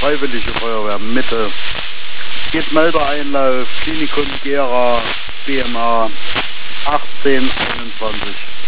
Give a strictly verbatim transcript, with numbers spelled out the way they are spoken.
Freiwillige Feuerwehr Mitte. Geht Meldeeinlauf, Klinikum Gera, B M A achtzehn einundzwanzig.